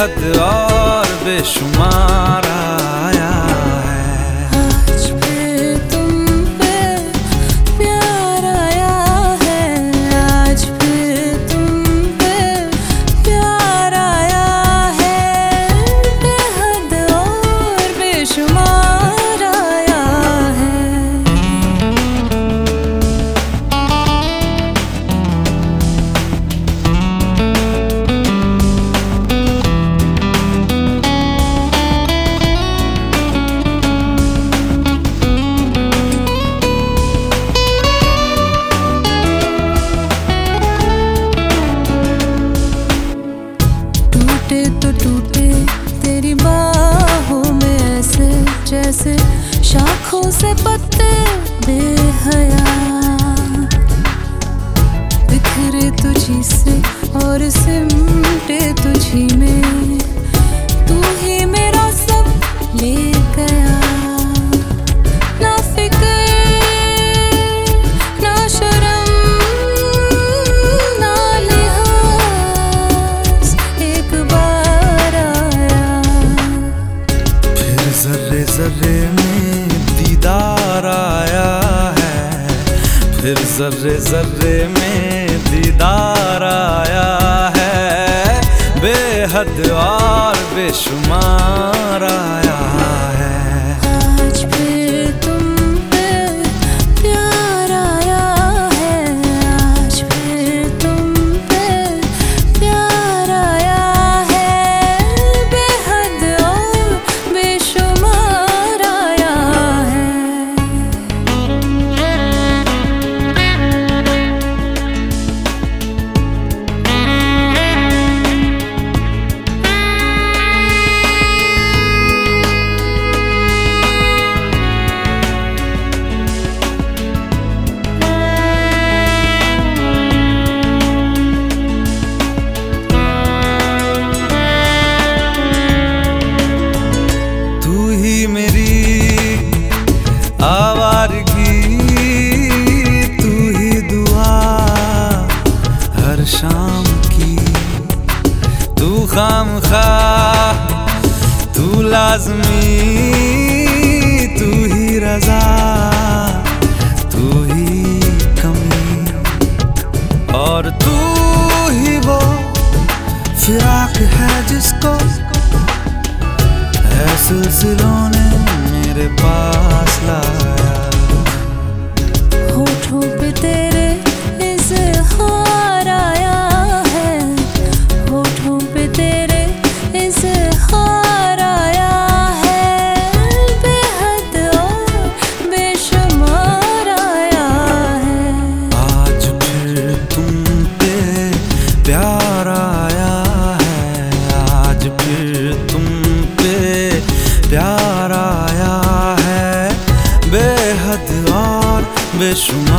बेहद और बेशुमार आया है। आज फिर तुम पे प्यार आया है, आज फिर तुम पे प्यार आया है, बेहद और बेशुमार आया है। टूटे तो टूटे तेरी बाहों में ऐसे जैसे शाखों से पत्ते बेहया, बिखरे तुझी से और सिमटे तुझी में, तू ही मेरा सब ले गया। ना फिक्र ना शर्म ना लिहाज, एक बार आया। फिर जर्रे जर्रे में दीदार आया है, फिर जर्रे जर्रे में दीदार आया है, बेहद और बेशुमार आया है। आज फिर तुम पे प्यार आया है, आज फिर तुम पे प्यार आया है, बेहद और बेशुमार आया है। आवारगी तू ही दुआ हर शाम की, तू खामखा तू लाज़मी, तू ही रज़ा तू ही कमी, और तू ही वो फिराक है जिसको है सिलसिलों ने मेरे पास लाया। होठों पे तेरे इज़हार आया है, होठों पे तेरे इज़हार आया है, बेहद और बेशुमार आया है। आज फिर तुम पे प्यार आया है, आज फिर तुम पे प्यार आया है, बेहद और बेशुमार